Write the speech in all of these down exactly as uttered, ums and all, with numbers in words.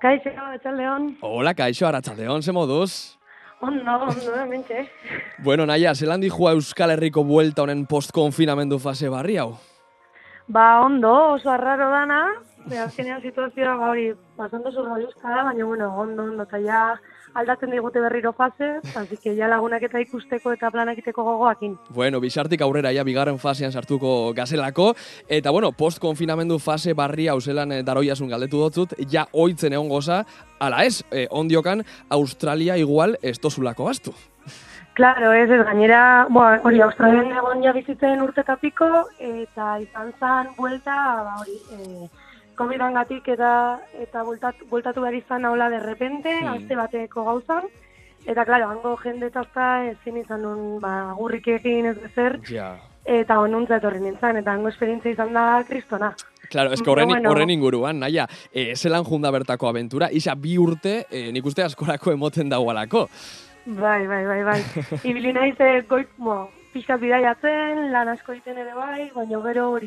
Kaixo, Arratsaldeon. Hola, Kaixo, Arratsaldeon, ze moduz? Ondo, ondo, hementxe. Bueno, Naia, zelan dijua Euskal Herriko buelta honen post-konfinamendu fase barri hau? Ba, ondo, oso arraro dana. Azkenean situazioa hori pasando surrealista da, baina bueno, ondo, ondo, eta ja aldatzen digute berriro fase, así que ja lagunak eta ikusteko eta planakiteko gogoakin. Bueno, bizartik aurrera ja bigarren fasean sartuko gazelako, eta bueno, post-konfinamendu fase barri hau zelan daroiasun galdetu dotzut, ja oitzen egon goza, ala ez, eh, ondiokan Australia igual ez tozulako gaztu. Claro, ez, ez gainera, bueno, hori Australian egon ja bizitzen urteka piko, eta izan zan buelta, ba hori, eh, covidangatik eta eta bueltatu, bueltatu behar izan haula de repente, hmm. aste bateko gauzan, eta claro, hango jende tazta ezin izan nun, ba, agurrik egin ez bezer, ja. Eta onuntza etorri nintzen, eta hango esperientzia izan da kristona. Claro, es que horren, bueno. horren inguruan, Naia, eh, zelan junda bertako abentura, isa bi urte, eh, nik uste askorako emoten dagoalako. Bai, bai, bai, bai. Ibili naiz goik, mo, pixkat bidaiatzen, lan asko egiten ere bai, baina gero hori.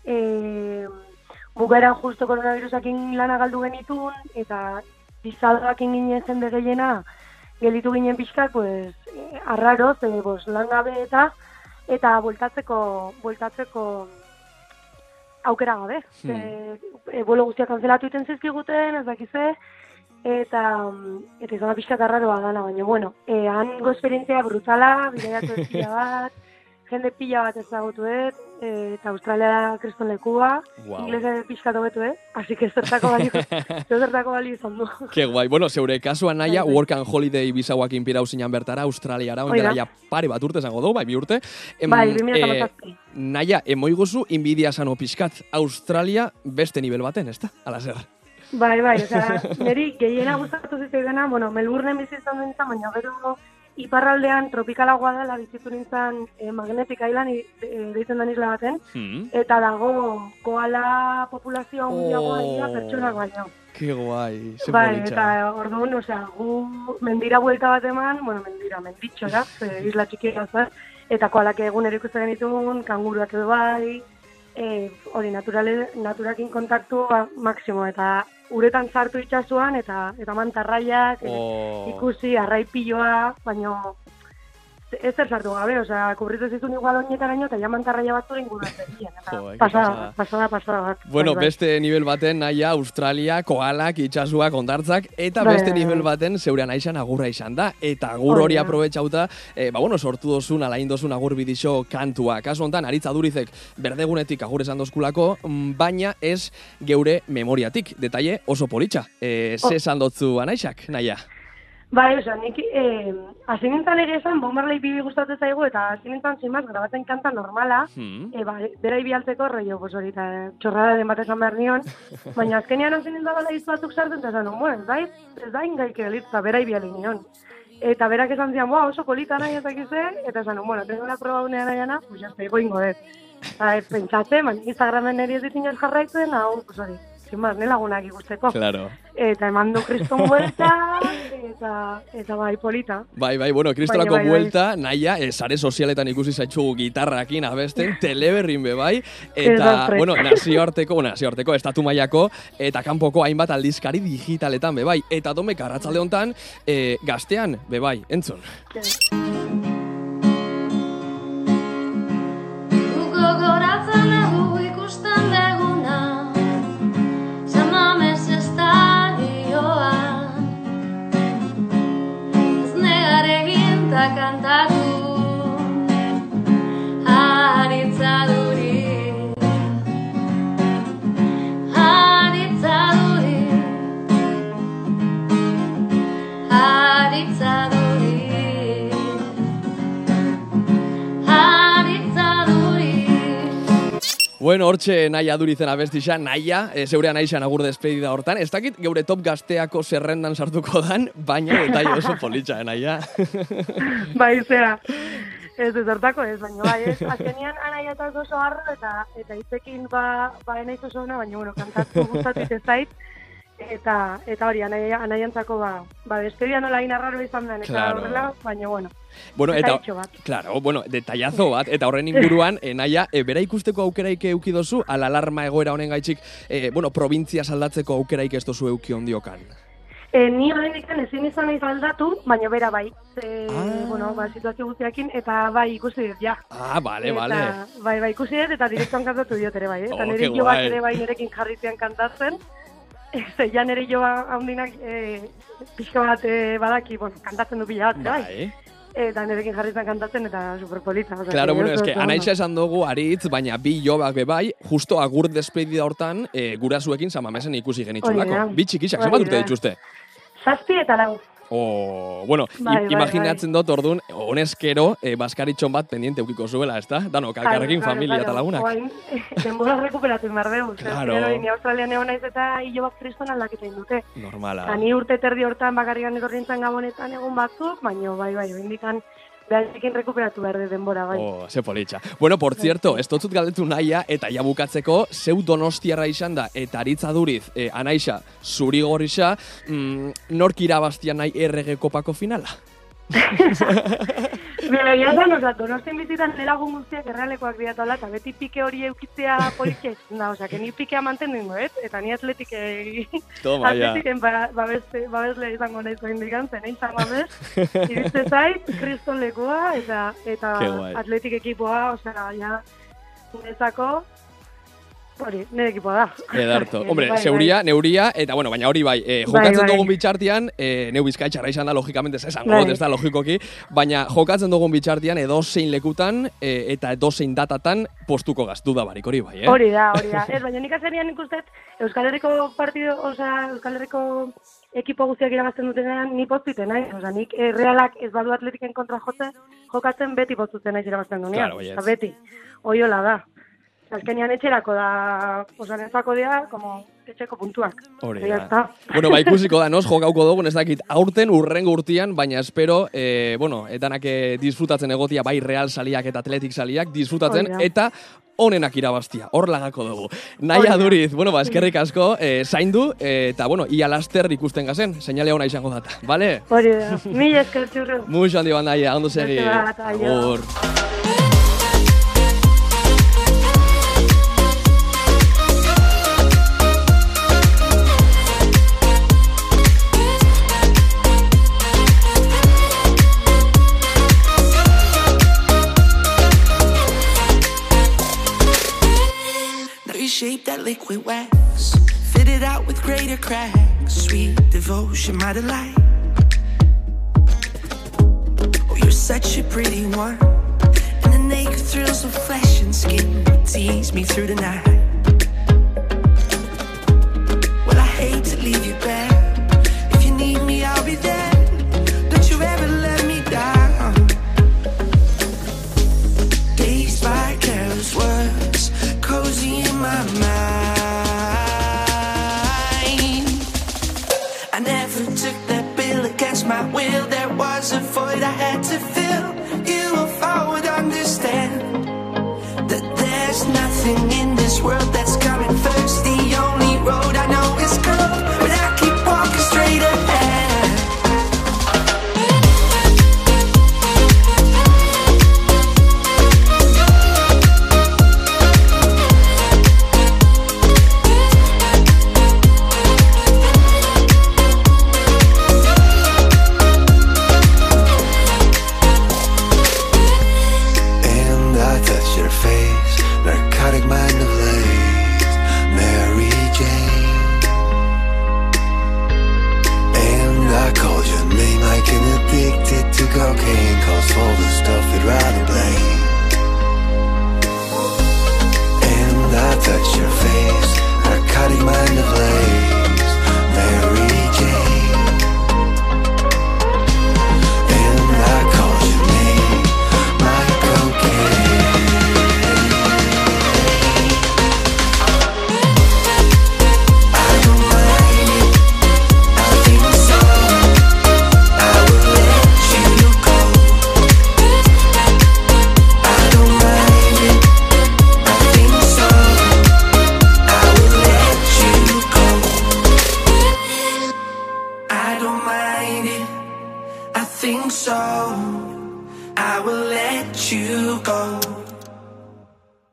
Eh, Bukaeran justo koronavirusakin lana galdu genitun, eta bizaldakin ginen jende gehiena, gelitu ginen pixkat, pues, eh, arraroz, eh, bos, lan gabe eta, eta bueltatzeko, bueltatzeko aukera gabe. Hmm. E, e, Buelo guztiak kanzelatu iten zizkiguten, ez dakize, eta, eta izan da pixkat arraroa dana, baina, bueno, e, hango esperientzia brutala, bidaiatu ez pila bat, jende pila bat ezagutuet, eta Australia kriston lekua, wow. Inglese pixkat hobetu, eh? Así que zertako balio, zertako balio izan du. Que guai, bueno, zeure kasuan Naia, work and holiday bizauak inpirau zinan bertara, Australiara, ondela ja pare bat urte zango du, bai, bi urte. Em, bai, bi mila hamazazpi. Eh, Naia, emoiguzu, inbidia sano pixkat, Australia beste nivel baten, ez da? Ala zer. Bai, bai, oza, niri gehiena gustatu zitzaidana, bueno, Melbourne bizi izan du nintzen, baina gero iparraldean tropikalagoa dela bizitu nintzen eh, Magnetic Island e, deitzen den isla baten, hmm. eta dago koala populazioa hundiagoa dira oh, pertsonak baino. Que guai, ze bai, politxa. Eta orduan, osea, gu mendira buelta bat eman, bueno, mendira, menditxora, isla txikia zer, eta koalak egunero ikusten genitun, kanguruak edo bai, eh, hori naturale, naturakin kontaktu ba, maksimo, eta uretan sartu itxasuan, eta eta mantarraiak, oh. ikusi, arraipiloa, baina ez zer sartu gabe, osea, kubritu zizun igual oinetaraino, eta ja mantarraia bat zure inguruan zerien, eta oh, pasada, pasada, pasada bat. Bueno, bai, beste bai. Nivel baten, Naia, Australia, koalak, itxasuak, ondartzak, eta bai, beste bai, nivel baten, zeurean aizan agurra izan da, eta agur hori aprobetxauta, eh, ba, bueno, sortu dozun, alain dozun agur bidixo kantua. Kasu hontan, Aritza Durizek berdegunetik agur esan dozkulako, baina ez geure memoriatik, detaile oso politxa. Eh, ze esan oh. dotzu anaixak, Naia? Bai, oza, nik eh, azinintan ere esan, Bomberlei bibi gustatzen zaigu, eta azinintan zimaz, grabatzen kanta normala, hmm. e, ba, bera ibialtzeko, rollo, pues hori, eta txorrada den bat esan behar nion, baina azkenean azinintan bala izuatuk sartzen, eta esan, bueno, ez da, ez da ingaik egalitza, bera ibiali nion. Eta berak esan zian, boa, oso polita nahi ezakize, eta esan, bueno, tengo la proba unea nahiana, pues jazte, goingo dut. Eta pentsatzen, baina Instagramen eri ez ditin jarraitzen, hau, pues hori. Más, ne lagunak ikusteko. Claro. Eta eman du kriston buelta, eta, eta bai polita. Bai, bai, bueno, kristonako bai, buelta, bai. Naia, eh, sare sozialetan ikusi zaitxugu gitarrakin abesten, teleberrin be bai, eta, bueno, nazioarteko, nazioarteko, estatu mailako, eta kanpoko hainbat aldizkari digitaletan be bai. Eta Domek Arratsalde hontan, eh, gaztean be bai, entzun. Gogoratzen dugu ikusten deguna, Samames estadioan, ez negar egin ta kantatu, Aritza Duri, Aritza Duri, Aritza Duri. Bueno, hortxe Naia Durizen abestixa, Naia, e, zeurean aizan agur despedida hortan. Ez dakit geure top gazteako zerrendan sartuko dan, baina detaile oso politxa, eh, Naia? Bai, zera. Ez ez hortako ez, baina bai, ez. Azkenian anaiataz oso harro eta eta itzekin ba, ba enaiz oso ona, baina, bueno, kantatu gustatik ez zait. Eta, eta hori, anaia, anaiantzako ba, ba despedida nola inarraro izan den, eta claro. Horrela, baina, bueno. Bueno, eta, claro, bueno, detailazo bat, eta horren inguruan, e, Naia, e, bera ikusteko aukeraik eukidozu, ala alarma egoera honen gaitxik, e, bueno, provintzia saldatzeko aukeraik ez dozu euki ondiokan. E, ni horrein ezin izan naiz aldatu, baina bera bai. E, Ah. Bueno, ba, situazio guztiakin, eta bai ikusi dut, ja. Ah, bale, Eta, bale. Bai, bai, ikusi dut, eta direktuan kantatu diot ere bai, eh? Eta Oh, nire ke jo bat guai. ere bai nirekin jarritzean kantatzen. Eta ja nire joa handinak e, pixka bat e, badaki, bueno, kantatzen du pila bat, bai. Bai. Eta nirekin jarritzen kantatzen, eta superpolita. O sea, Claro, que bueno, oso, es que oso anaitza ondo. esan dugu aritz, baina bi jobak be bai, justo agur despedida hortan, e, gurasuekin Samamesen ikusi Hori genitxulako. da. Bi txikixak, Hori zenbat urte da. dituzte? Zazpi eta lau. Oh, bueno, Bai, i- bai, imaginatzen dut ordun honezkero e, baskaritxon bat pendiente ukiko zuela, ezta? Danok, alkarrekin, Claro, familia claro, eta lagunak. Oain, denbora rekuperatu behar dugu. Claro. Claro. Ni Australian egon naiz eta hilo bat kriston aldaketa dute. Normala. Eta ni urte terdi hortan bakarrikan etorri nintzen gabonetan egun batzuk, baina bai, bai, indikan beharekin rekuperatu behar de denbora, bai. Oh, ze politxa. Bueno, por cierto, ez dotzut galdetu nahia, eta ja bukatzeko, zeu donostiarra izan da, eta aritza duriz, eh, anaixa, zuri gorisa, mm, nork irabaztia nahi errege kopako finala? Bera, ya da, nos donostin bizitan nelagun guztiak errealekoak diatola, eta beti pike hori eukitzea politia izan da, osea, que ni pikea mantendu, ez? Eta ni atletik eh, Toma, ja. atletiken ba, babes, babesle izango nahiz behin digan, zen izan babes, iritze zait, kriston lekua, eta, eta Ke guai. atletik ekipoa, osea, ja, nezako, hori, nire ekipoa da. Edarto. Bai, Hombre, bai. zeuria, neuria, eta bueno, baina hori bai, eh, jokatzen Bai, bai. dugun bitxartian, eh, neu bizkaitxarra izan da, logikamente, ez esango Bai. dut, ez da, logikoki, baina jokatzen dugun bitxartian, edozein lekutan, eh, eta edozein datatan postuko gaztu da barik, hori bai, eh? Hori da, hori da. Ez, baina nik azerian ikustet, Euskal Herriko partido, osea, Euskal Herriko ekipo guztiak irabazten dutenean, ni poztuten naiz. Osea, nik eh, realak ez badu atletiken kontra jote, jokatzen beti poztuten naiz irabazten duenean. Claro, baietz. Osea, beti. Oiola da. Azkenean etxerako da, osea, nentzako dira, como etxeko puntuak. Hori Eta ya da. está. Bueno, ba, ikusiko da, nos, jokauko dugun, ez dakit, aurten urrengo urtian, baina espero, eh, bueno, etanak eh, disfrutatzen egotia, bai Real saliak eta Atletik saliak, disfrutatzen, Hori da. eta onenak irabaztia, hor lagako dugu. Naia Hori da. duriz, bueno, ba, eskerrik asko, eh, zaindu, eh, eta, bueno, ia laster ikusten gazen, seinale ona izango data, bale? Hori da. Mila esker txurru. Muxo handi bandaia, ondo segi. Beste bat, aio. Agur. Shape that liquid wax, fit it out with greater cracks. Sweet devotion, my delight. Oh, you're such a pretty one, and the naked thrills of flesh and skin tease me through the night. Well, I hate to leave you back. If you need me, I'll be there. Don't you ever let me down. Dazed by careless words, cozy in my mind. I never took that bill against my will. There was a void I had to fill. You or I would understand that there's nothing in this world that's coming first. The only road I know is curved, but I keep walking straight ahead. Cocaine caused all the stuff that rather